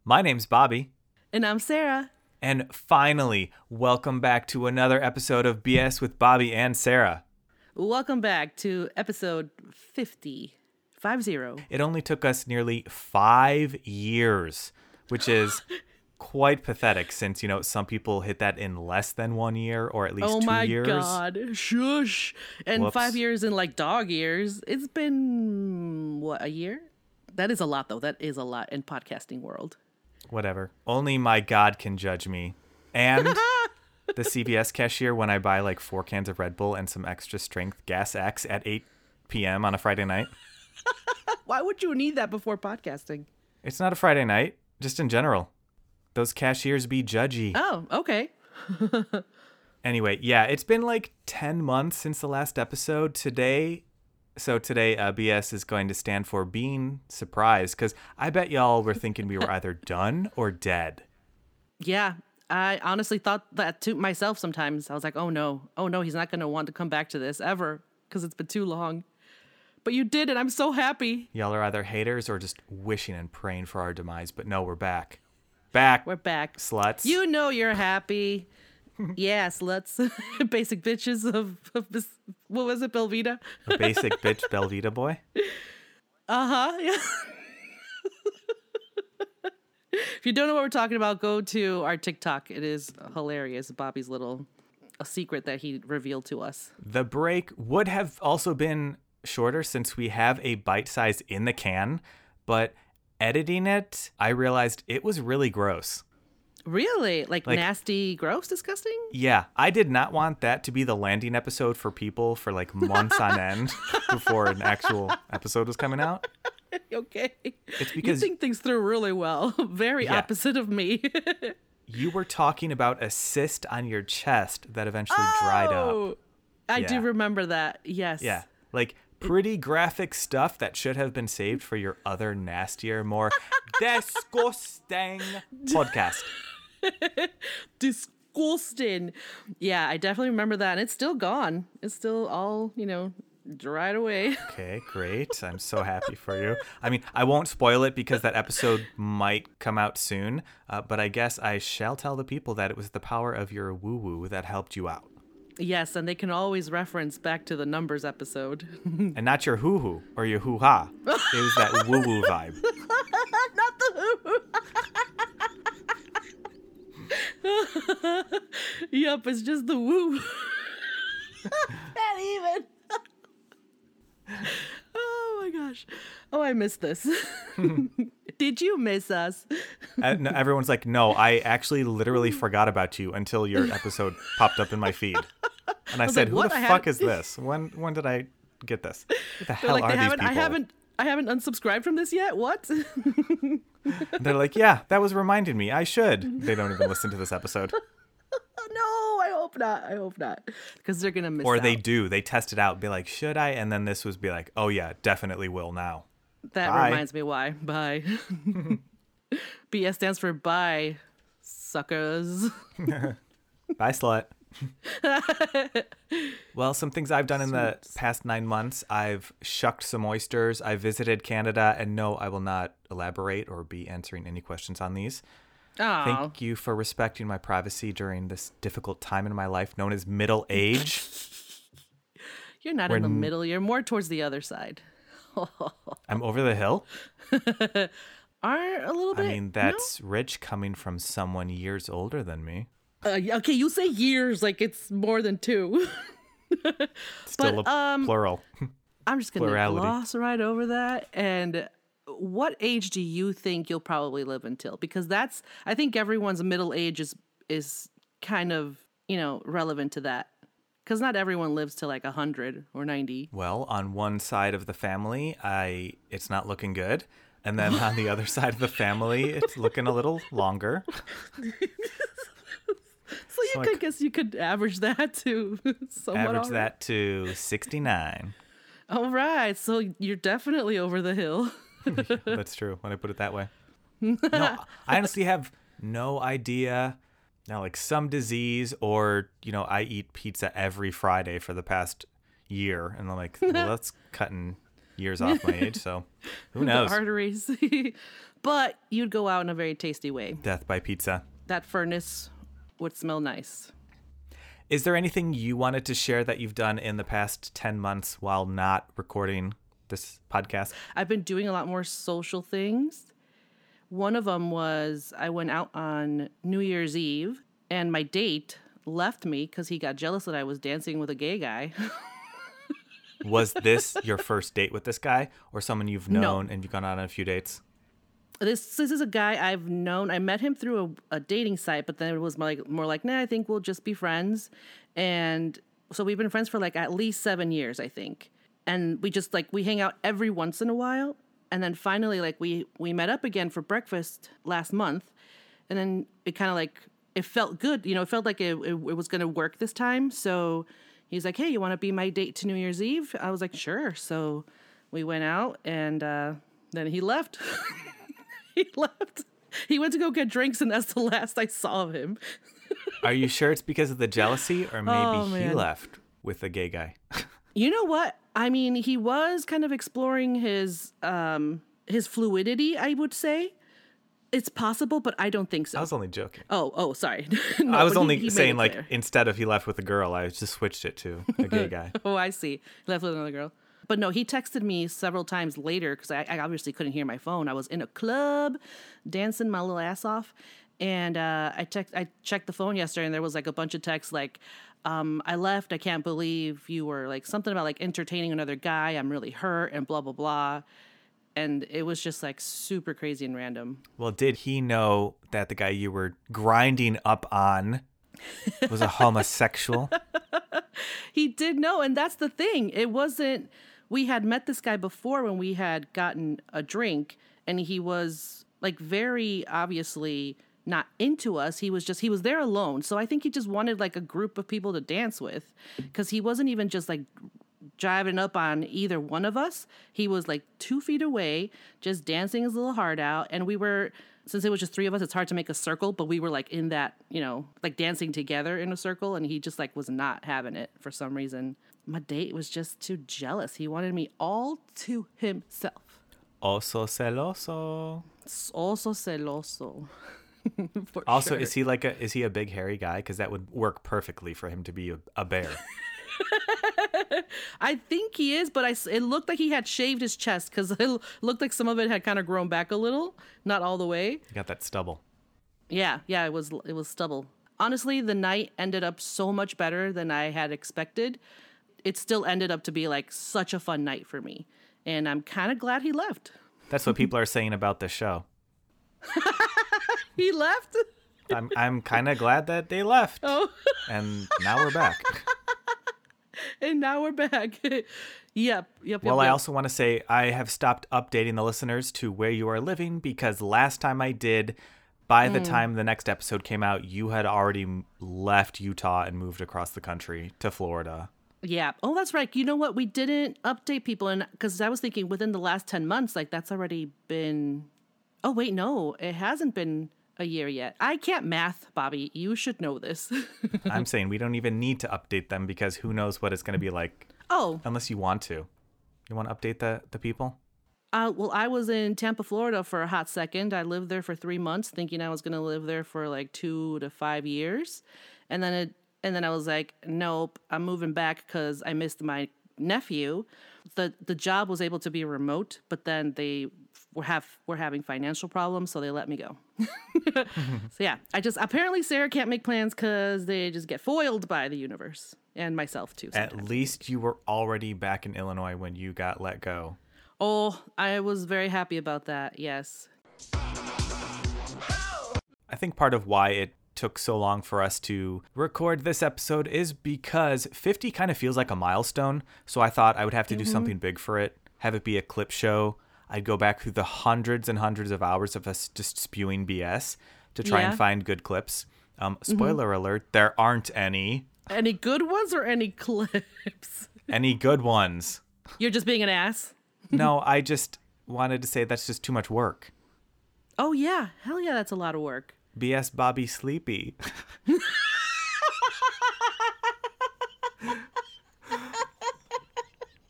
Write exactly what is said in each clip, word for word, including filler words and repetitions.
My name's Bobby. And I'm Sarah. And finally, welcome back to another episode of B S with Bobby and Sarah. Welcome back to episode fifty. Five zero. It only took us nearly five years, which is quite pathetic since, you know, some people hit that in less than one year or at least oh two years. Oh my God. Shush. And Whoops. five years in like dog years. It's been, what, a year? That is a lot, though. That is a lot in podcasting world. Whatever. Only my God can judge me. And the C V S cashier when I buy like four cans of Red Bull and some extra strength Gas X at eight p.m. on a Friday night. Why would you need that before podcasting? It's not a Friday night, just in general. Those cashiers be judgy. Oh, okay. Anyway, yeah, it's been like ten months since the last episode. Today, so today, uh, B S is going to stand for being surprised, because I bet y'all were thinking we were either done or dead. Yeah, I honestly thought that to myself sometimes. I was like, oh no, oh no, he's not going to want to come back to this ever, because it's been too long. But you did, and I'm so happy. Y'all are either haters or just wishing and praying for our demise, but no, we're back. Back. We're back. Sluts. You know you're happy. Yeah, sluts. Basic bitches of, of this, what was it, Belvita? A basic bitch Belvita boy. Uh-huh, yeah. If you don't know what we're talking about, go to our TikTok. It is hilarious. Bobby's little a secret that he revealed to us. The break would have also been shorter since we have a bite size in the can, but editing it, I realized it was really gross. Really? Like, Like- nasty, gross, disgusting? Yeah, I did not want that to be the landing episode for people for like months on end before an actual episode was coming out. Okay. It's because you think things through really well. Very Yeah. opposite of me. you were talking about a cyst on your chest that eventually dried up. Oh, I do Yeah. remember that. Yes. Yeah, like pretty graphic stuff that should have been saved for your other nastier, more disgusting podcast. Disgusting. Yeah, I definitely remember that. And it's still gone. It's still all, you know, dried away. Okay, great. I'm so happy for you. I mean, I won't spoil it because that episode might come out soon, uh, but I guess I shall tell the people that it was the power of your woo-woo that helped you out. Yes, and they can always reference back to the numbers episode. And not your hoo-hoo or your hoo-ha. It was that woo-woo vibe. Not the Yup, it's just the woo. Not even. Oh my gosh. Oh, I missed this. Did you miss us? Uh, no, everyone's like, no, I actually literally forgot about you until your episode popped up in my feed. And I, I said, like, who what? the I fuck haven't- is this? When when did I get this? What the They're hell like, are they these haven't, people? I haven't, I haven't unsubscribed from this yet. What? They're like, yeah, that was reminding me. I should. They don't even listen to this episode. No, I hope not. I hope not. Because they're going to miss Or out. they do. They test it out, be like, should I? And then this was be like, oh yeah, definitely will now. That Bye. reminds me why. Bye. B S stands for bye, suckers. Bye, slut. Well, some things I've done in the past nine months. I've shucked some oysters. I visited Canada. And no, I will not elaborate or be answering any questions on these. Oh, Thank you for respecting my privacy during this difficult time in my life known as middle age. you're not We're in the n- middle. You're more towards the other side. I'm over the hill. Are a little I bit. mean, that's rich coming from someone years older than me. No? Uh, okay, you say years like it's more than two. Still But, a um, plural. I'm just gonna Plurality. gloss right over that. And what age do you think you'll probably live until? Because that's, I think everyone's middle age is is kind of, you know, relevant to that. Because not everyone lives to like one hundred or ninety. Well, on one side of the family, I it's not looking good. And then on the other side of the family, it's looking a little longer. So you So I could c- guess you could average that to somewhat. Average all right. that to sixty-nine. All right, so you're definitely over the hill. That's true when I put it that way. No, I honestly have no idea. Now, like some disease, or, you know, I eat pizza every Friday for the past year. And I'm like, well, that's cutting years off my age, so who The knows? arteries. But you'd go out in a very tasty way. Death by pizza. That furnace would smell nice. Is there anything you wanted to share that you've done in the past ten months while not recording this podcast? I've been doing a lot more social things. One of them was I went out on New Year's Eve, and my date left me because he got jealous that I was dancing with a gay guy. Was this your first date with this guy, or someone you've No. known and you've gone out on a few dates? This this is a guy I've known. I met him through a, a dating site, but then it was more like, more like, nah, I think we'll just be friends. And so we've been friends for like at least seven years, I think. And we just like, we hang out every once in a while. And then finally, like we, we met up again for breakfast last month. And then it kind of like, it felt good. You know, it felt like it, it, it was going to work this time. So he's like, hey, you want to be my date to New Year's Eve? I was like, sure. So we went out, and uh, then he left. He left. He went to go get drinks, and that's the last I saw of him. Are you sure it's because of the jealousy, or maybe Oh, he man. left with a gay guy? You know what? I mean, he was kind of exploring his um his fluidity, I would say. It's possible, but I don't think so. I was only joking. oh, oh, sorry. No, I was but he- only he made saying, it like, clear. instead of he left with a girl, I just switched it to a gay guy. Oh, I see. He left with another girl. But no, he texted me several times later because I, I obviously couldn't hear my phone. I was in a club dancing my little ass off. And uh, I, text, I checked the phone yesterday, and there was like a bunch of texts like, um, I left. I can't believe you were like something about like entertaining another guy. I'm really hurt and blah, blah, blah. And it was just like super crazy and random. Well, did he know that the guy you were grinding up on was a homosexual? He did know, and that's the thing. It wasn't, we had met this guy before when we had gotten a drink, and he was like very obviously not into us. He was just, he was there alone. So I think he just wanted like a group of people to dance with, because he wasn't even just like driving up on either one of us. He was like two feet away, just dancing his little heart out. And we were, since it was just three of us, it's hard to make a circle, but we were like in that, you know, like dancing together in a circle. And he just like was not having it for some reason. My date was just too jealous. He wanted me all to himself. Oso celoso. It's also celoso. For Also, sure. is he like a is he a big hairy guy? Because that would work perfectly for him to be a, a bear. I think he is, but I, s- it looked like he had shaved his chest because it l- looked like some of it had kind of grown back a little, not all the way. You got that stubble. Yeah, yeah, it was it was stubble. Honestly, the night ended up so much better than I had expected. It still ended up to be like such a fun night for me, and I'm kind of glad he left. That's what people are saying about the show. He left? I'm I'm kind of glad that they left. Oh. And now we're back. And now we're back. yep, yep, yep. Well, I yep. also want to say I have stopped updating the listeners to where you are living, because last time I did, by the time the next episode came out, you had already m- left Utah and moved across the country to Florida. Yeah. Oh, that's right. You know what? We didn't update people, and because I was thinking within the last ten months, like that's already been. Oh wait, no, it hasn't been a year yet. I can't math, Bobby. You should know this. I'm saying we don't even need to update them, because who knows what it's going to be like Oh, unless you want to. You want to update the, the people? uh, well, I was in Tampa, Florida for a hot second. I lived there for three months, thinking I was going to live there for like two to five years, and then it, and then I was like, nope, I'm moving back because I missed my nephew. the The job was able to be remote, but then they were have were having financial problems, so they let me go. So yeah, I just apparently Sarah can't make plans because they just get foiled by the universe and myself too. At sometimes. least you were already back in Illinois when you got let go. Oh, I was very happy about that. Yes. I think part of why it took so long for us to record this episode is because fifty kind of feels like a milestone. So I thought I would have to do something big for it, have it be a clip show. I'd go back through the hundreds and hundreds of hours of us just spewing B S to try Yeah. and find good clips. Um, spoiler alert, there aren't any. Any good ones or any clips? Any good ones. You're just being an ass. No, I just wanted to say that's just too much work. Oh yeah, hell yeah, that's a lot of work. B S Bobby Sleepy.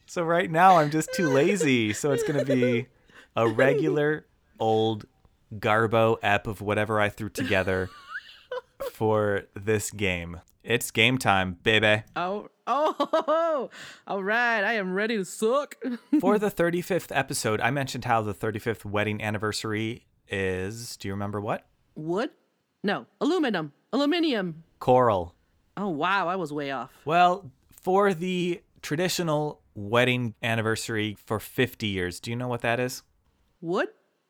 So right now I'm just too lazy. So it's going to be a regular old Garbo ep of whatever I threw together for this game. It's game time, baby. Oh, oh, all right. I am ready to suck. For the thirty-fifth episode, I mentioned how the thirty-fifth wedding anniversary is, do you remember what? Wood? No, aluminum. Aluminium. Coral. Oh, wow. I was way off. Well, for the traditional wedding anniversary for fifty years, do you know what that is? Wood?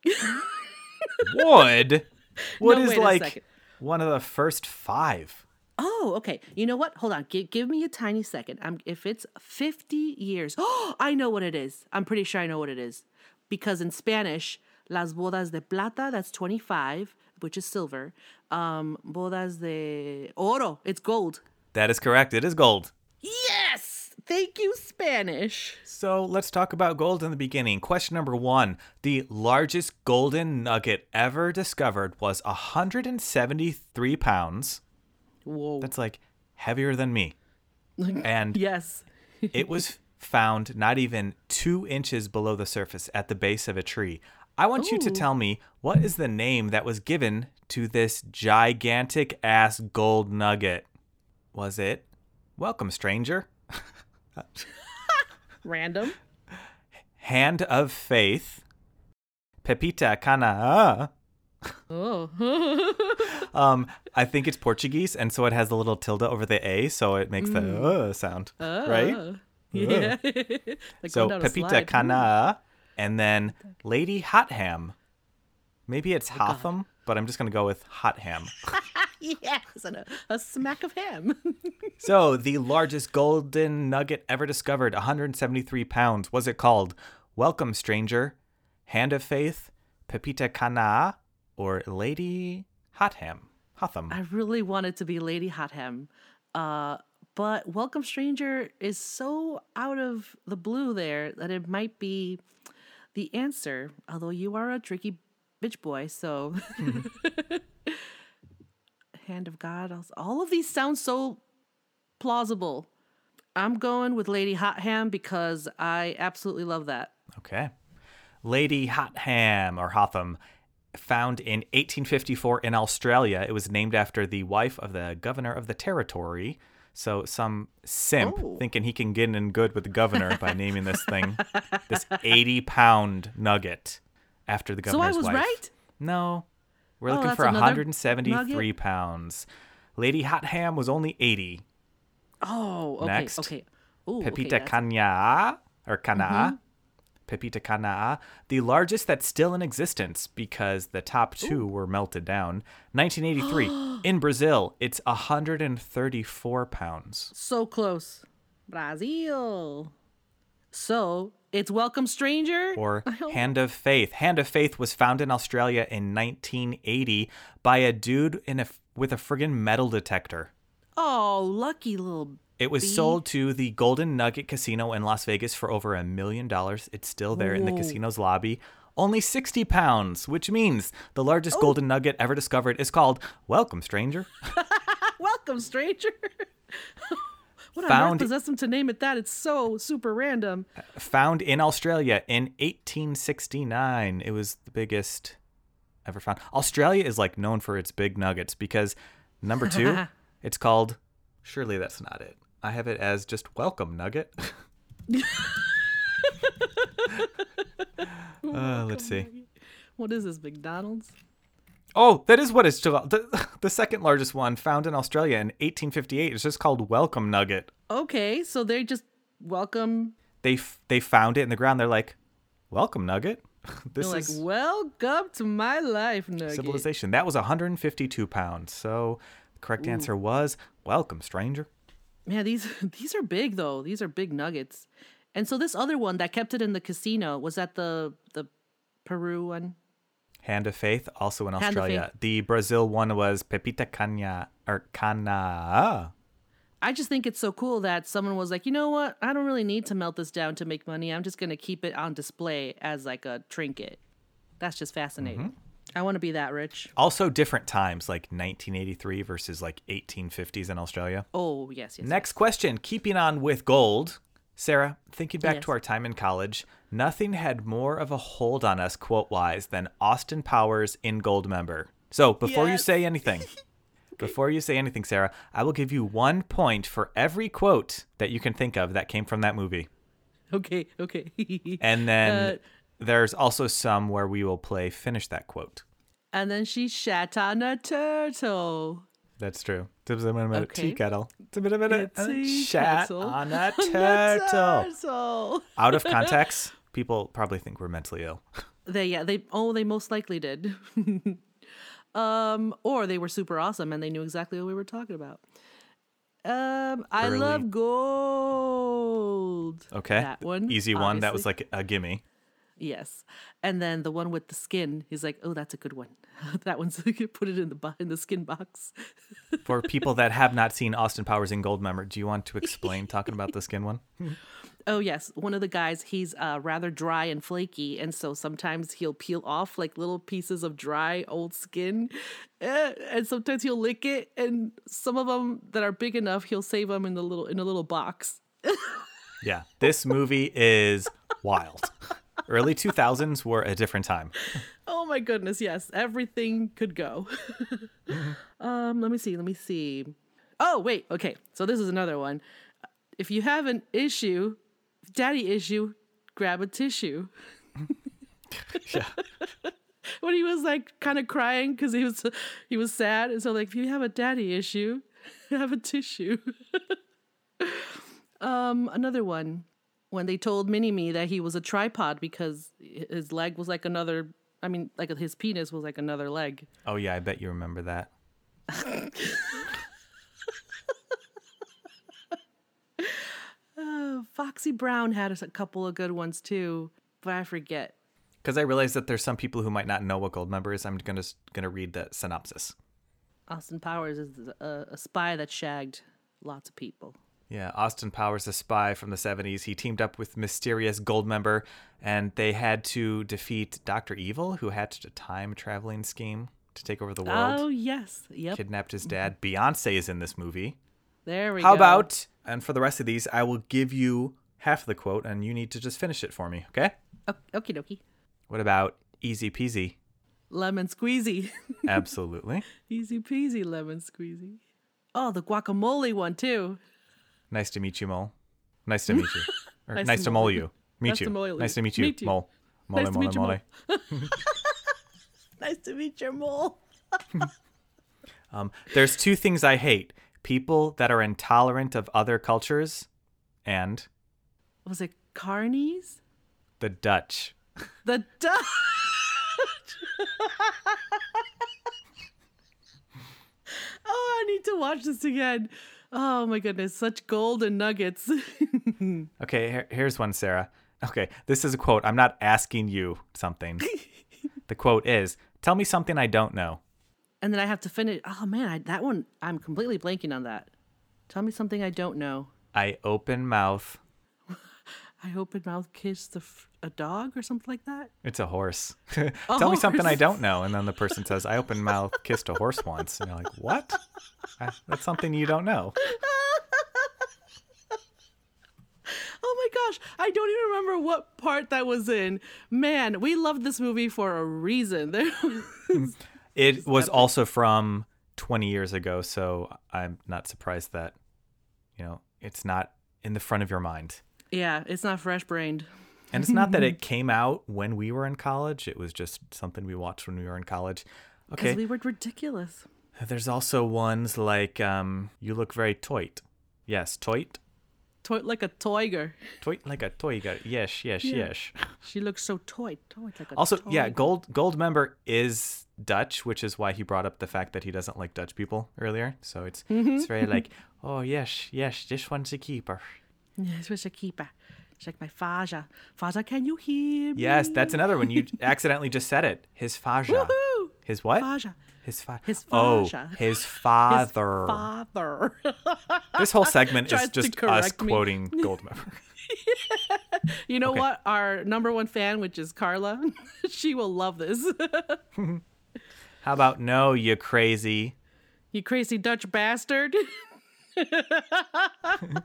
Wood? Wood No, is wait a like second. one of the first five. Oh, okay. You know what? Hold on. Give, give me a tiny second. I'm, if it's fifty years, oh, I know what it is. I'm pretty sure I know what it is. Because in Spanish, las bodas de plata, that's twenty-five, which is silver. Um, bodas de oro, it's gold. That is correct. It is gold. Yes! Thank you, Spanish. So let's talk about gold in the beginning. Question number one. The largest golden nugget ever discovered was one hundred seventy-three pounds. Whoa. That's like heavier than me. And Yes. it was found not even two inches below the surface at the base of a tree. I want you to Ooh. tell me, what is the name that was given to this gigantic ass gold nugget? Was it Welcome, Stranger? Random. Hand of Faith? Pepita Cana? Oh. Um, I think it's Portuguese, and so it has the little tilde over the A, so it makes the Mm. uh sound, right? Uh, yeah. Like So going down a Pepita slide. Cana, and then Lady Hot Ham. Maybe it's Oh, God. Hotham, but I'm just going to go with Hot Ham. Yes, and a, a smack of ham. So the largest golden nugget ever discovered, one hundred seventy-three pounds. Was it called Welcome, Stranger, Hand of Faith, Pepita Cana, or Lady Hot Ham? Hotham. I really wanted to be Lady Hot Ham. Uh, but Welcome Stranger is so out of the blue there that it might be the answer. Although you are a tricky bitch boy, so Hand of God. also- All of these sound so plausible. I'm going with Lady Hot Ham because I absolutely love that. Okay. Lady Hot Ham, or Hotham, found in eighteen fifty-four in Australia. It was named after the wife of the governor of the territory. So some simp Oh. thinking he can get in good with the governor by naming this thing, this eighty-pound nugget after the So I governor's was wife. right? No. We're Oh, looking that's for another one hundred seventy-three nugget? pounds. Lady Hot Ham was only eighty. Oh, okay, Next. okay. Ooh, Pepita okay, that's- Cana, or Cana, Pepita Cana, the largest that's still in existence because the top two were melted down. nineteen eighty-three, in Brazil, it's one hundred thirty-four pounds. So close. Brazil. So it's Welcome Stranger? Or I don't- Hand of Faith. Hand of Faith was found in Australia in nineteen eighty by a dude in a, with a friggin' metal detector. Oh, lucky little. It was Bee. sold to the Golden Nugget Casino in Las Vegas for over a million dollars. It's still there in the Whoa. casino's lobby. Only sixty pounds, which means the largest Oh. golden nugget ever discovered is called Welcome, Stranger. Welcome, stranger. What on Found- earth possessed him to name it that? It's so super random. Found in Australia in eighteen sixty-nine. It was the biggest ever found. Australia is like known for its big nuggets because number two, it's called, surely that's not it. I have it as just Welcome Nugget. uh, let's see. What is this, McDonald's? Oh, that is what it's called. The, the second largest one, found in Australia in eighteen fifty-eight. It's just called Welcome Nugget. Okay, so they just welcome. They f- they found it in the ground. They're like, Welcome Nugget. This They're like, is welcome to my life, Nugget. civilization. That was one hundred fifty-two pounds. So the correct answer was Welcome, Stranger. Man, these these are big though. These are big nuggets. And so this other one that kept it in the casino, was that the the Peru one? Hand of Faith, also in Hand of Australia. The Brazil one was Pepita Cana or Cana. I just think it's so cool that someone was like, you know what? I don't really need to melt this down to make money. I'm just going to keep it on display as like a trinket. That's just fascinating. Mm-hmm. I want to be that rich. Also different times, like nineteen eighty-three versus like eighteen fifties in Australia. Oh, yes, yes. Next question, keeping on with gold. Sarah, thinking back Yes. to our time in college, nothing had more of a hold on us quote-wise than Austin Powers in Goldmember. So before you Yes. say anything, before you say anything, Sarah, I will give you one point for every quote that you can think of that came from that movie. Okay, okay. And then Uh, there's also some where we will play Finish That Quote. and then she shat on a turtle. That's true. It's a bit of a Okay. tea kettle. It's a bit of a It's a shat kettle on a on a turtle. turtle. Out of context, people probably think we're mentally ill. They yeah they oh they most likely did. um or they were super awesome and they knew exactly what we were talking about. Um I Early- love gold. Okay. That one. Easy one. That was obviously. like a gimme. Yes. And then the one with the skin, he's like, "Oh, that's a good one." That one's you put it in the bo- in the skin box. For people that have not seen Austin Powers in Goldmember, do you want to explain talking about the skin one? Oh yes, one of the guys, he's uh, rather dry and flaky, and so sometimes he'll peel off like little pieces of dry old skin, eh, and sometimes he'll lick it, and some of them that are big enough, he'll save them in the little in a little box. Yeah. This movie is wild. Early two thousands were a different time. Oh my goodness, yes, everything could go. um, let me see, let me see. Oh wait, okay, so this is another one. If you have an issue, daddy issue, grab a tissue. Yeah. When he was like kind of crying because he was he was sad, and so like if you have a daddy issue, have a tissue. um, another one, when they told Mini Me that he was a tripod because his leg was like another. I mean, like his penis was like another leg. Oh, yeah. I bet you remember that. Uh, Foxy Brown had a couple of good ones too, but I forget. Because I realize that there's some people who might not know what Goldmember is. I'm gonna gonna read the synopsis. Austin Powers is a, a spy that shagged lots of people. Yeah, Austin Powers, a spy from the seventies. He teamed up with mysterious Goldmember, and they had to defeat Doctor Evil, who hatched a time-traveling scheme to take over the world. Oh yes, yep. Kidnapped his dad. Beyonce is in this movie. There we How go. about, and for the rest of these, I will give you half the quote, and you need to just finish it for me, okay? Okie dokie. What about easy peasy? Lemon squeezy. Absolutely. Easy peasy lemon squeezy. Oh, the guacamole one too. Nice to meet you, Mole. Nice to meet you. Or nice, Nice to to mole mole you. you. Meet Nice you. to mole you. Nice to meet you, Meet you. Mole. Mole, Nice to mole, meet you, mole. Nice to meet your mole. Um, there's two things I hate. People that are intolerant of other cultures and Was it carnies? the Dutch. The Dutch. Oh, I need to watch this again. Oh my goodness, such golden nuggets. Okay, here, here's one, Sarah. Okay, this is a quote. I'm not asking you something. The quote is, tell me something I don't know. And then I have to finish. Oh man, I, that one, I'm completely blanking on that. Tell me something I don't know. I open mouth. I open mouth kiss the f- a dog or something like that. It's a horse. Tell me something I horse. don't know. And then the person says, I open mouth kissed a horse once. And you're like, what? Uh, That's something you don't know. Oh my gosh, I don't even remember what part that was in. Man, we loved this movie for a reason. There was- It was also from twenty years ago, so I'm not surprised that, you know, it's not in the front of your mind. yeah, it's not fresh brained. And it's not that it came out when we were in college. It was just something we watched when we were in college. Because Okay. we were ridiculous. There's also ones like, um, you look very toit. Yes, toit. Toy like a tiger. Toit like a toiga. Yes, yes, Yeah. yes. She looks so toy, toy like a Also, yeah, tiger. Gold Goldmember is Dutch, which is why he brought up the fact that he doesn't like Dutch people earlier. So it's it's very like, oh yes, yes, this one's a keeper. Yes, was a keeper. It's like my Faja. Faja, can you hear me? Yes, that's another one. You accidentally just said it. His faja. Woohoo! His what? Faja. His fa- His Oh, faja. his father. Father. This whole segment is Tries to just us correct me. quoting Goldmember. You know Okay. what? Our number one fan, which is Carla, she will love this. How about no, you crazy? You crazy Dutch bastard.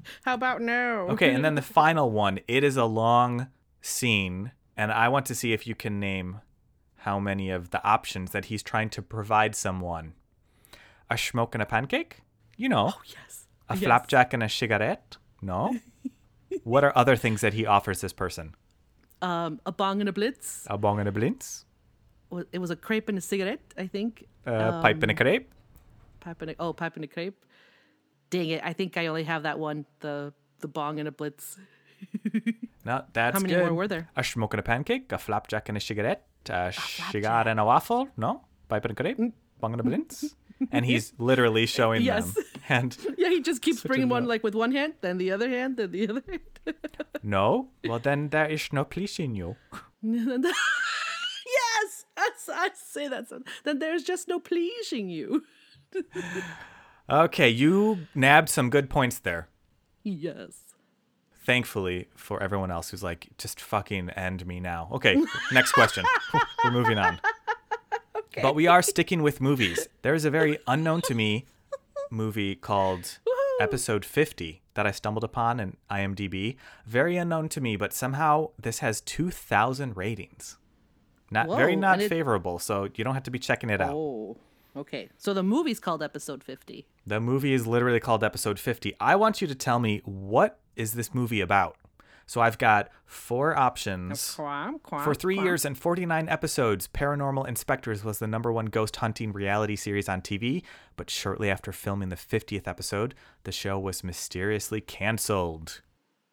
How about no? Okay, and then the final one. It is a long scene, and I want to see if you can name how many of the options that he's trying to provide someone. A schmoke and a pancake? You know. Oh, yes. A Yes. flapjack and a cigarette? No. What are other things that he offers this person? Um, a bong and a blitz. A bong and a blintz? Wa- It was a crepe and a cigarette, I think. A Um, pipe and a crepe? Pipe and a, oh, pipe and a crepe. Dang it! I think I only have that one. The the bong and a blitz. No, that's How many good. more were there? A schmoke and a pancake, a flapjack and a cigarette, a cigar and a waffle? No. Pipe and a crepe? Mm. Bong and a blintz? And he's literally showing Yes. them. And Yeah, he just keeps Switch bringing it one up. like with one hand, then the other hand, then the other hand. no, well then there is no pleasing you. yes, I, I say that. So. Then there's just no pleasing you. Okay, you nabbed some good points there. Yes. Thankfully for everyone else who's like, just fucking end me now. Okay, next question. We're moving on. Okay. But we are sticking with movies. There's a very unknown to me movie called Episode fifty that I stumbled upon in IMDb. Very unknown to me, but somehow this has two thousand ratings. Not Whoa, very not and it- favorable, so you don't have to be checking it out. Oh, okay. So the movie's called Episode fifty. The movie is literally called Episode fifty. I want you to tell me, what is this movie about? So I've got four options. Quam, quam, For three quam. years and forty-nine episodes, Paranormal Inspectors was the number one ghost hunting reality series on T V, but shortly after filming the fiftieth episode, the show was mysteriously canceled.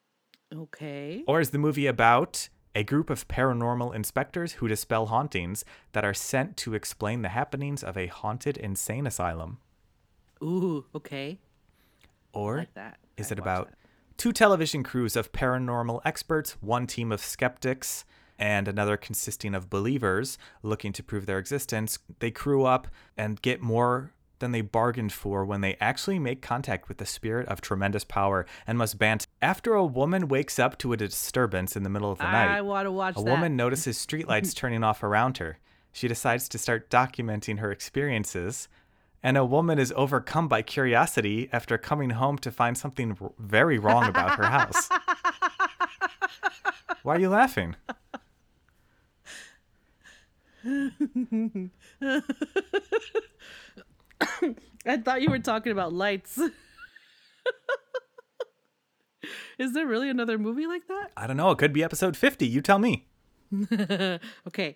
Okay. Or is the movie about a group of paranormal inspectors who dispel hauntings that are sent to explain the happenings of a haunted insane asylum? Ooh, okay. Or Like that. is I'd it watch about that. two television crews of paranormal experts, one team of skeptics, and another consisting of believers looking to prove their existence? They crew up and get more than they bargained for when they actually make contact with the spirit of tremendous power and must band. After a woman wakes up to a disturbance in the middle of the night, I want to watch a that. woman notices streetlights turning off around her. She decides to start documenting her experiences, and a woman is overcome by curiosity after coming home to find something r- very wrong about her house. Why are you laughing? I thought you were talking about lights. Is there really another movie like that? I don't know. It could be episode fifty. You tell me. Okay.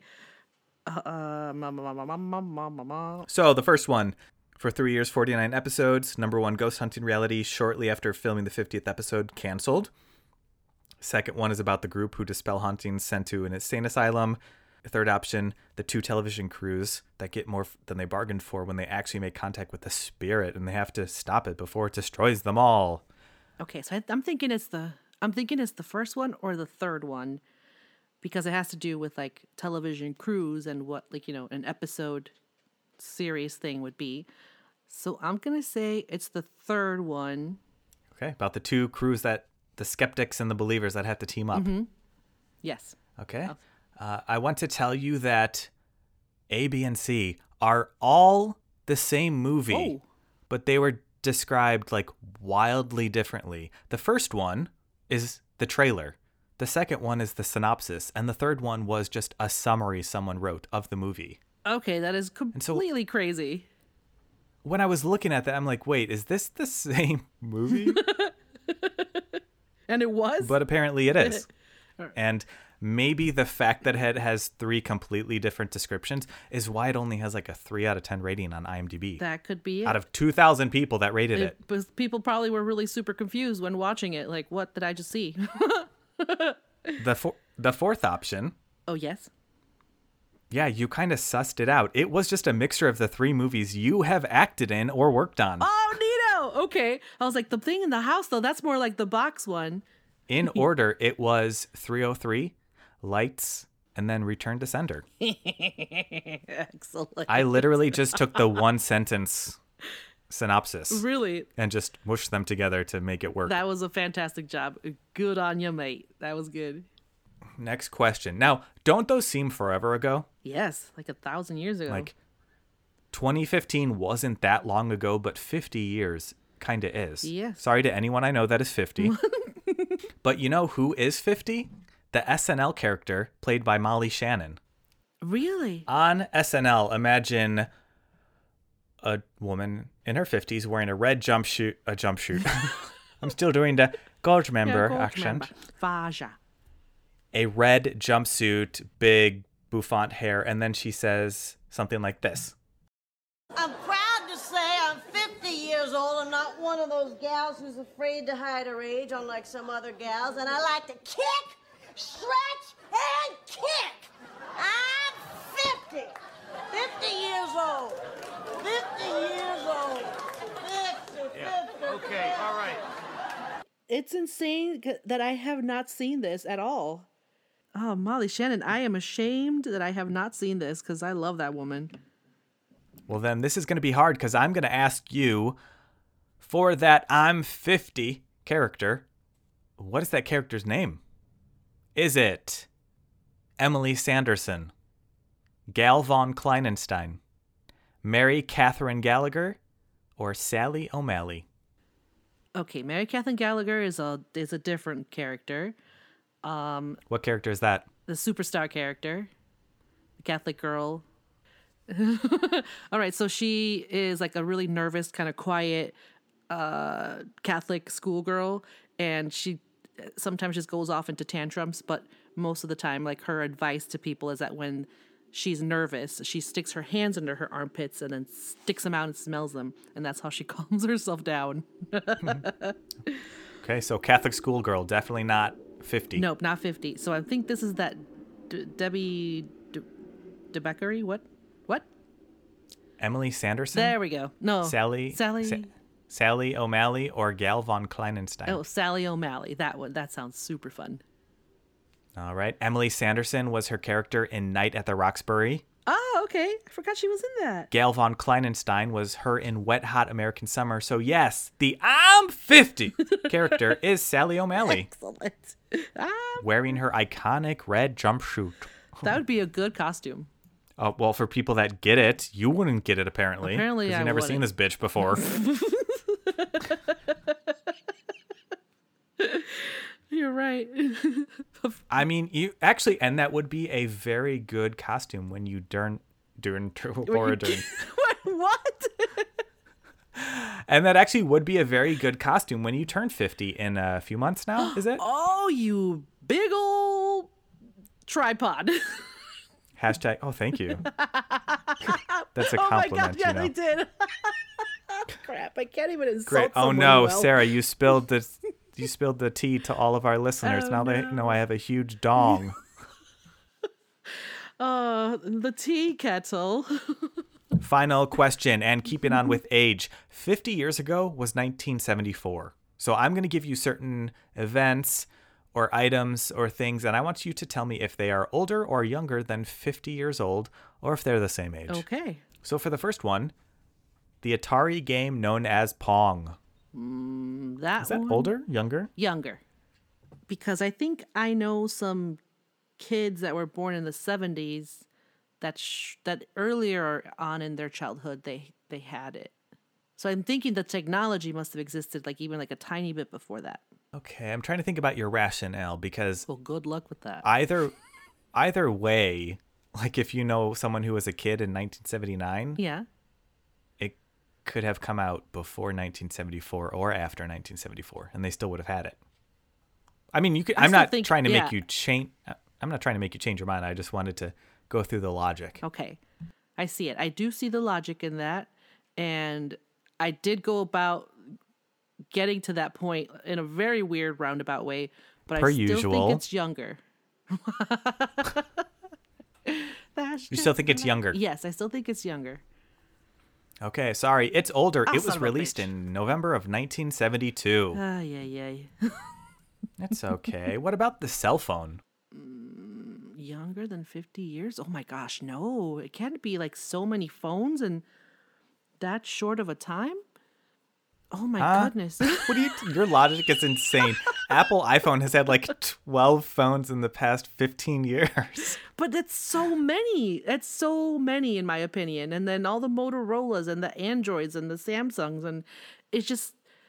Uh, ma, ma, ma, ma, ma, ma, ma, ma. So the first one, for three years, forty-nine episodes, number one ghost hunting reality shortly after filming the fiftieth episode, canceled. Second one is about the group who dispel hauntings sent to an insane asylum. Third option, the two television crews that get more f- than they bargained for when they actually make contact with the spirit and they have to stop it before it destroys them all. Okay, so I, I'm thinking it's the I'm thinking it's the first one or the third one, because it has to do with like television crews and what, like, you know, an episode series thing would be. So I'm gonna say it's the third one. Okay, about the two crews that the skeptics and the believers that have to team up. Yes. Okay. Uh, I want to tell you that A, B, and C are all the same movie, Oh. but they were described like wildly differently. The first one is the trailer. The second one is the synopsis. And the third one was just a summary someone wrote of the movie. Okay, that is so- completely crazy. When I was looking at that, I'm like, wait, is this the same movie? And it was? But apparently it is. And maybe the fact that it has three completely different descriptions is why it only has like a three out of ten rating on IMDb. That could be it. Out of two thousand people that rated it. It- but people probably were really super confused when watching it. Like, what did I just see? The for- the fourth option, Oh, yes. yeah, you kind of sussed it out. It was just a mixture of the three movies you have acted in or worked on. Oh, neato. Okay. I was like, the thing in the house, though, that's more like the box one. In order, it was three oh three, Lights, and then Return to Sender. Excellent. I literally just took the one sentence synopsis Really, and just mushed them together to make it work. that was a fantastic job. Good on you, mate. That was good. Next question. Now, don't those seem forever ago? Yes, like a thousand years ago. Like twenty fifteen wasn't that long ago, but fifty years kind of is. Yes. Sorry to anyone I know that is fifty. But you know who is fifty? The S N L character played by Molly Shannon. Really? On S N L, imagine a woman in her fifties wearing a red jumpsuit. A jumpsuit. I'm still doing the gold member Yeah, accent. Vaja. A red jumpsuit, big bouffant hair, and then she says something like this. I'm proud to say I'm fifty years old. I'm not one of those gals who's afraid to hide her age, unlike some other gals. And I like to kick, stretch, and kick. I'm fifty. fifty years old. fifty years old. fifty, Yeah. fifty, Okay, all right. It's insane c- that I have not seen this at all. Oh, Molly Shannon, I am ashamed that I have not seen this because I love that woman. Well, then this is going to be hard because I'm going to ask you for that I'm fifty character. What is that character's name? Is it Emily Sanderson, Gal von Kleinenstein, Mary Catherine Gallagher, or Sally O'Malley? Okay, Mary Catherine Gallagher is a is a different character. What character is that? The superstar character, the Catholic girl. All right, so she is like a really nervous, kind of quiet uh, Catholic schoolgirl, and she sometimes just goes off into tantrums. But most of the time, like her advice to people is that when she's nervous, she sticks her hands under her armpits and then sticks them out and smells them, and that's how she calms herself down. Okay, so Catholic schoolgirl, definitely not fifty. Nope, not fifty. So I think this is that D- Debbie De- DeBeckery. What? What? Emily Sanderson? There we go. No, Sally? Sally. Sa- Sally O'Malley or Gal von Kleinenstein? Oh, Sally O'Malley. That one. That sounds super fun. All right. Emily Sanderson was her character in Night at the Roxbury. Oh, okay. I forgot she was in that. Gal von Kleinenstein was her in Wet Hot American Summer. So yes, the I'm fifty character is Sally O'Malley, Excellent. Ah, wearing her iconic red jumpsuit. that would be a good costume. Uh, well, for people that get it, you wouldn't get it apparently. Apparently 'cause I you've never seen this wouldn't. bitch before. You're right. I mean, you actually, and that would be a very good costume when you turn, turn, or turn. What? And that actually would be a very good costume when you turn fifty in a few months now, is it? Oh, you big ol' tripod. Hashtag, oh, thank you. That's a Oh my compliment, god, yeah, you know. they did. Crap, I can't even insult Great. Oh someone no, well. Sarah, you spilled the you spilled the tea to all of our listeners. Oh, now they no. know I have a huge dong. Uh, the tea kettle. Final question, and keeping on with age. fifty years ago was nineteen seventy-four. So I'm going to give you certain events or items or things, and I want you to tell me if they are older or younger than fifty years old, or if they're the same age. Okay. So for the first one, the Atari game known as Pong. That Is that one? older, younger? Younger. Because I think I know some kids that were born in the seventies that sh- that earlier on in their childhood they they had it. So I'm thinking the technology must have existed like even like a tiny bit before that. Okay, I'm trying to think about your rationale because Well, good luck with that. either either way, like if you know someone who was a kid in nineteen seventy-nine, yeah. it could have come out before nineteen seventy-four or after nineteen seventy-four, and they still would have had it. I mean, you could. I I'm still not think- trying to yeah. make you change. I'm not trying to make you change your mind. I just wanted to go through the logic. Okay. I see it. I do see the logic in that. And I did go about getting to that point in a very weird roundabout way, but Per I still usual. think it's younger. That's You still just think it's my- younger? Yes, I still think it's younger. Okay, sorry, it's older. Ah, it son was of a released bitch. in November of nineteen seventy-two. Ah, yeah, yeah. It's okay. What about the cell phone? Younger than fifty years? Oh my gosh, no. It can't be like so many phones in that short of a time? Oh my Huh? goodness. What do you? Your logic is insane. Apple iPhone has had like twelve phones in the past fifteen years. But that's so many. That's so many, in my opinion. And then all the Motorola's and the Androids and the Samsungs. And it's just,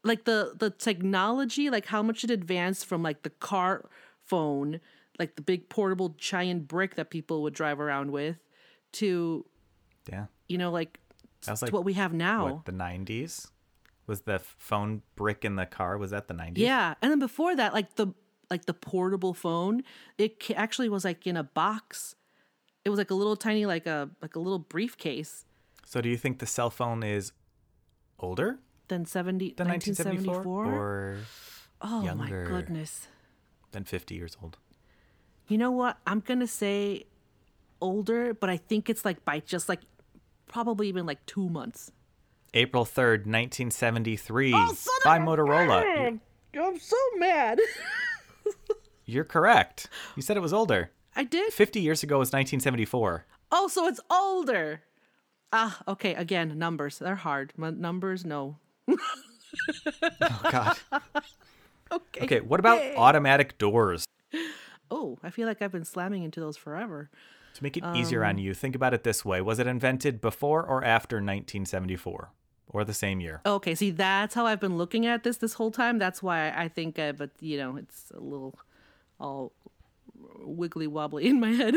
like the the technology, like how much it advanced from like the car phone, like the big portable giant brick that people would drive around with, to Yeah. you know like That was to like what we have now. What, the nineties? Was the phone brick in the car? Was that the nineties? Yeah, and then before that, like the like the portable phone, it ca- actually was like in a box. It was like a little tiny, like a like a little briefcase. So do you think the cell phone is older Then seventy, than nineteen seventy-four. or Oh younger my goodness! than fifty years old? You know what? I'm gonna say older, but I think it's like by just like probably even like two months. April third, nineteen seventy-three Oh, son by of a- Motorola. You're, I'm so mad. you're correct. You said it was older. I did. fifty years ago was nineteen seventy-four. Oh, so it's older. Ah, okay. Again, numbers. They're hard. M- numbers, no. Oh, God. Okay. Okay, what about Yay. automatic doors? Oh, I feel like I've been slamming into those forever. To make it easier on you, think about it this way. Was it invented before or after nineteen seventy-four? Or the same year? Okay, see, that's how I've been looking at this this whole time. That's why I think, uh, but you know, it's a little all wiggly wobbly in my head.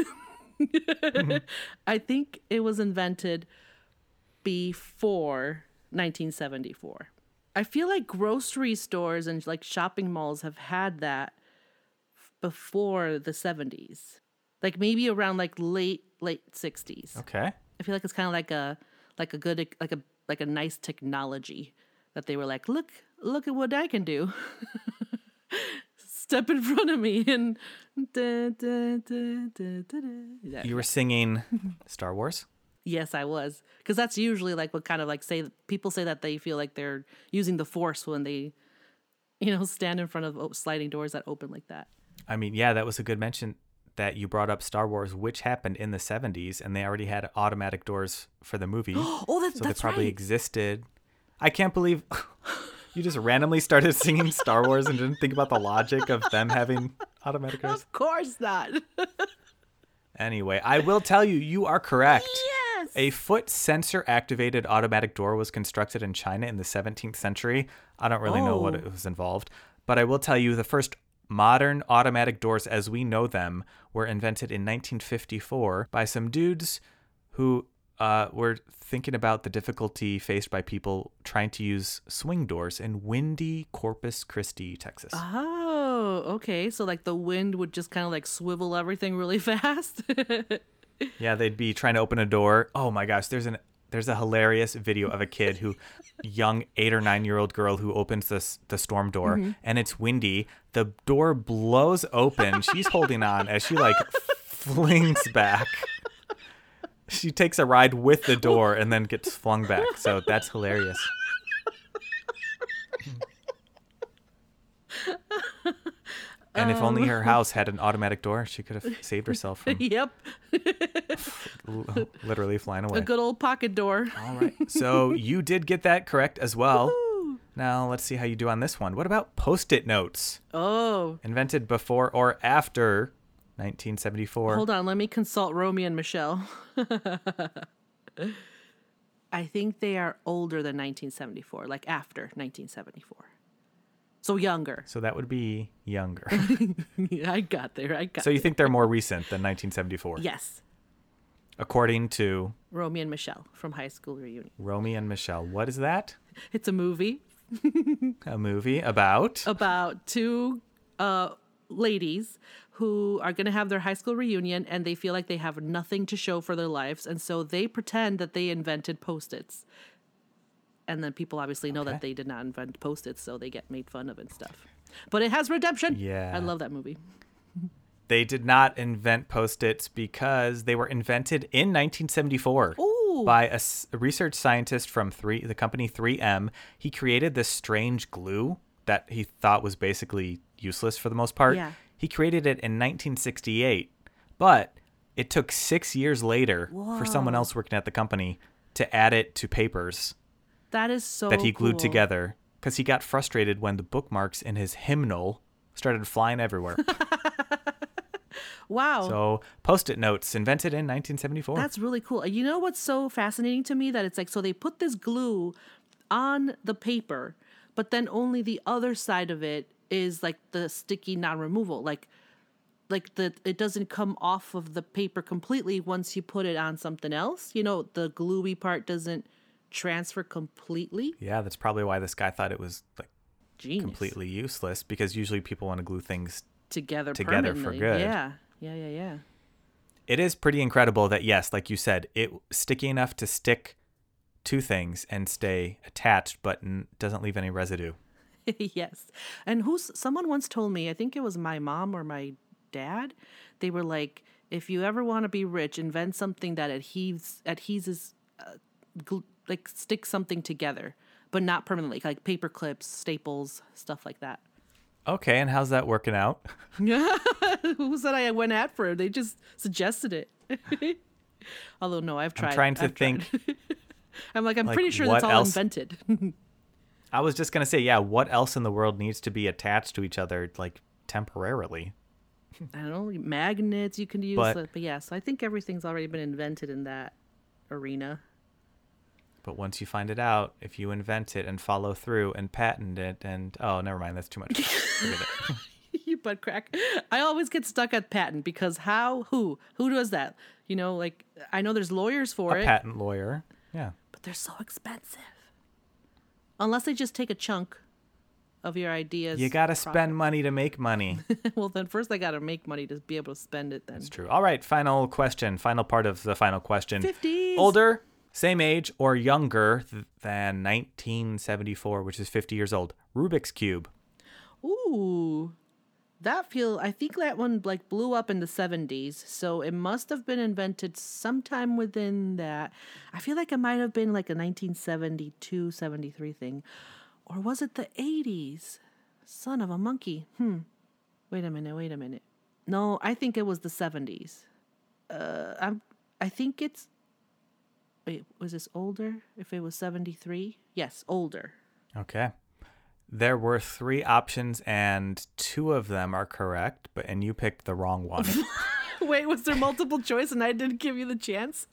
I think it was invented before nineteen seventy-four. I feel like grocery stores and like shopping malls have had that f- before the seventies. Like maybe around like late late sixties. Okay. I feel like it's kind of like a like a good like a like a nice technology that they were like, look look at what I can do. Step in front of me and da, da, da, da, da, da. Yeah. You were singing Star Wars? Yes, I was, because that's usually like what kind of like say people say that they feel like they're using the force when they, you know, stand in front of o- sliding doors that open like that. I mean, yeah, that was a good mention that you brought up Star Wars, which happened in the seventies, and they already had automatic doors for the movie. Oh, that, so that's they probably right. existed. I can't believe you just randomly started singing Star Wars and didn't think about the logic of them having automatic doors. Of course not. Anyway, I will tell you, you are correct. Yes. A foot sensor activated automatic door was constructed in China in the seventeenth century. I don't really know what Oh. it was involved, but I will tell you the first modern automatic doors as we know them were invented in nineteen fifty-four by some dudes who uh, were thinking about the difficulty faced by people trying to use swing doors in windy Corpus Christi, Texas. Oh, okay. So like the wind would just kind of like swivel everything really fast. Yeah, they'd be trying to open a door. Oh my gosh, there's an there's a hilarious video of a kid who, young eight or nine year old girl who opens this the storm door and it's windy. The door blows open. She's holding on as she like flings back. She takes a ride with the door and then gets flung back. So that's hilarious. And if only her house had an automatic door, she could have saved herself from Yep. l- literally flying away. A good old pocket door. All right. So you did get that correct as well. Now let's see how you do on this one. What about Post-it notes? Oh, Invented before or after nineteen seventy-four? hold on. Let me consult Romy and Michelle. I think they are older than nineteen seventy-four, like after nineteen seventy-four. So younger. So that would be younger. I got there. I got So you think they're more recent than nineteen seventy-four? Yes. According to Romy and Michelle from High School Reunion. Romy and Michelle. What is that? It's a movie A movie about? about two uh, ladies who are going to have their high school reunion and they feel like they have nothing to show for their lives. And so they pretend that they invented Post-its. And then people obviously know Okay. that they did not invent Post-its, so they get made fun of and stuff. But it has redemption. Yeah. I love that movie. They did not invent Post-its because they were invented in nineteen seventy-four. Ooh. By a, s- a research scientist from three, the company three M. He created this strange glue that he thought was basically useless for the most part. Yeah. He created it in nineteen sixty-eight, but it took six years later for someone Whoa. else working at the company to add it to papers That is so that he glued cool. together because he got frustrated when the bookmarks in his hymnal started flying everywhere. Wow. So Post-it notes invented in nineteen seventy-four. That's really cool. You know what's so fascinating to me? That it's like, so they put this glue on the paper, but then only the other side of it is like the sticky non-removal. Like, like the it doesn't come off of the paper completely once you put it on something else. You know, the gluey part doesn't transfer completely. Yeah, that's probably why this guy thought it was like Genius. completely useless, because usually people want to glue things Together, together for permanently. good. Yeah, yeah, yeah, yeah. It is pretty incredible that, yes, like you said, it sticky enough to stick to things and stay attached, but n- doesn't leave any residue. Yes. And who's someone once told me, I think it was my mom or my dad, they were like, if you ever want to be rich, invent something that adheres, adheses, uh, gl- like stick something together, but not permanently, like paper clips, staples, stuff like that. Okay, and how's that working out? Who said I went at for it? They just suggested it. Although, no, I've tried. I'm trying to I've tried. think. I'm like, I'm like, pretty sure what that's all else- invented. I was just going to say, yeah, what else in the world needs to be attached to each other, like, temporarily? I don't know, magnets you can use. But- But, but yeah, so I think everything's already been invented in that arena. But once you find it out, if you invent it and follow through and patent it and... Oh, never mind. That's too much. Forget it. You butt crack. I always get stuck at patent because how, who, who does that? You know, like, I know there's lawyers for A it, patent lawyer. Yeah. but they're so expensive. Unless they just take a chunk of your ideas. You got to profit. spend money to make money. Well, then first I got to make money to be able to spend it then. It's true. All right, final question. Final part of the final question. fifties. Older, same age, or younger th- than nineteen seventy-four, which is fifty years old. Rubik's Cube. Ooh. That feel I think that one like blew up in the seventies, so it must have been invented sometime within that. I feel like it might have been like a nineteen seventy-two, seventy-three thing. Or was it the eighties? Son of a monkey. Hmm. Wait a minute, wait a minute. No, I think it was the seventies. Uh I'm I think it's Wait, was this older? If it was seventy-three? Yes, older. Okay. There were three options, and two of them are correct, but and you picked the wrong one. Wait, was there multiple choice and I didn't give you the chance?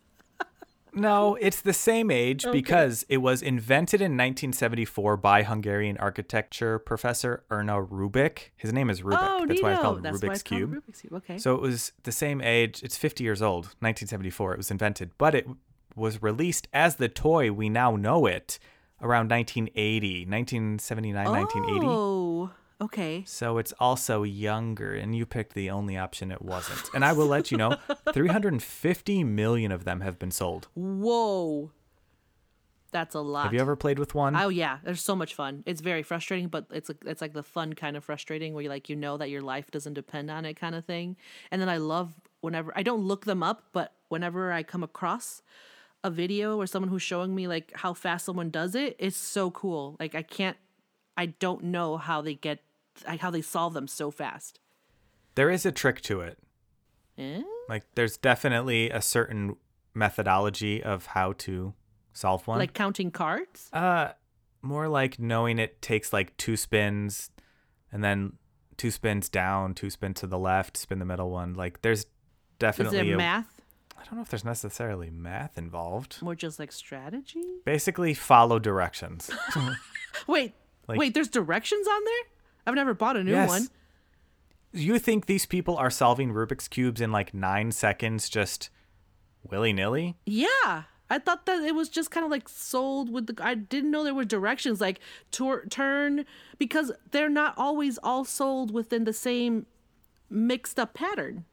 No, it's the same age Okay. because it was invented in nineteen seventy-four by Hungarian architecture professor Erno Rubik. His name is Rubik. Oh, That's why it's neato. called That's Rubik's why it's called Cube. Rubik's Cube. Okay. So it was the same age. It's fifty years old, nineteen seventy-four. It was invented, but it was released as the toy we now know it around nineteen eighty, nineteen seventy-nine, nineteen eighty. Oh, okay. So it's also younger, and you picked the only option it wasn't. And I will let you know, three hundred fifty million of them have been sold. Whoa. That's a lot. Have you ever played with one? Oh yeah, there's so much fun. It's very frustrating, but it's like it's like the fun kind of frustrating where you like you know that your life doesn't depend on it kind of thing. And then I love whenever I don't look them up, but whenever I come across a video or someone who's showing me like how fast someone does it, it's so cool. Like I can't, I don't know how they get, like how they solve them so fast. There is a trick to it. Eh? Like, there's definitely a certain methodology of how to solve one. Like counting cards? Uh, more like knowing it takes like two spins, and then two spins down, two spins to the left, spin the middle one. Like, there's Is definitely there a, math I don't know if there's necessarily math involved. or just like strategy? Basically, follow directions. Wait, Like- wait, there's directions on there? I've never bought a new Yes. one. You think these people are solving Rubik's Cubes in like nine seconds just willy-nilly? Yeah. I thought that it was just kind of like sold with the. I didn't know there were directions like tor- turn because they're not always all sold within the same mixed up pattern.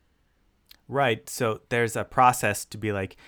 Right. So there's a process to be like,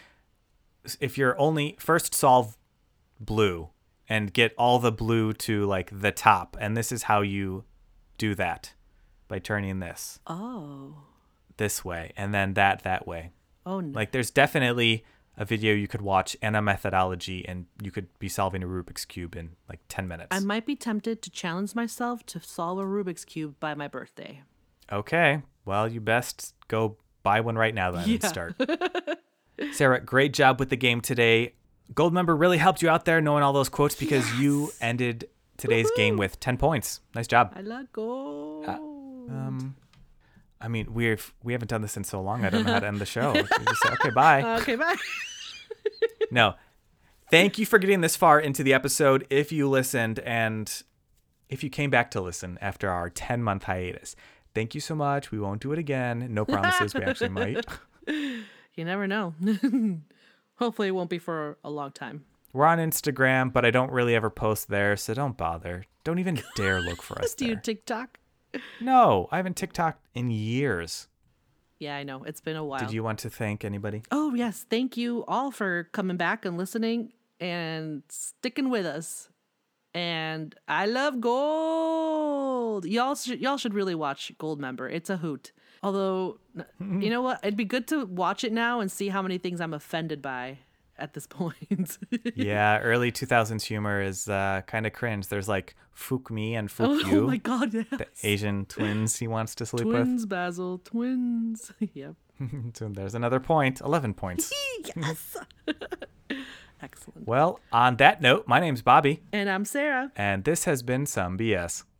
if you're only first solve blue and get all the blue to like the top. And this is how you do that by turning this Oh. this way and then that that way. Oh no. Like there's definitely a video you could watch and a methodology, and you could be solving a Rubik's Cube in like ten minutes. I might be tempted to challenge myself to solve a Rubik's Cube by my birthday. Okay. Well, you best go buy one right now then and Yeah. start. Sarah, great job with the game today. Gold member really helped you out there knowing all those quotes because you ended today's game with ten points. Nice job. I let go. Um, I mean, we've we haven't done this in so long. I don't know how to end the show. We just say, okay, bye. Okay, bye. No. thank you for getting this far into the episode. If you listened and if you came back to listen after our ten-month hiatus, thank you so much. We won't do it again. No promises. We actually might. You never know. Hopefully it won't be for a long time. We're on Instagram, but I don't really ever post there, so don't bother. Don't even dare look for us Do there. you TikTok? No, I haven't TikTok in years. Yeah, I know. It's been a while. Did you want to thank anybody? Oh, yes. Thank you all for coming back and listening and sticking with us. And I love Gold. Y'all should, y'all should really watch Goldmember. It's a hoot. Although, you know what? It'd be good to watch it now and see how many things I'm offended by at this point. Yeah, early two thousands humor is uh, kind of cringe. There's like Fook Me and Fook Oh, You. oh my God, yes. The Asian twins he wants to sleep Twins, Basil, twins. Yep. with. So there's another point. eleven points. Yes. Excellent. Well, on that note, my name's Bobby, And I'm Sarah. and this has been Some B S.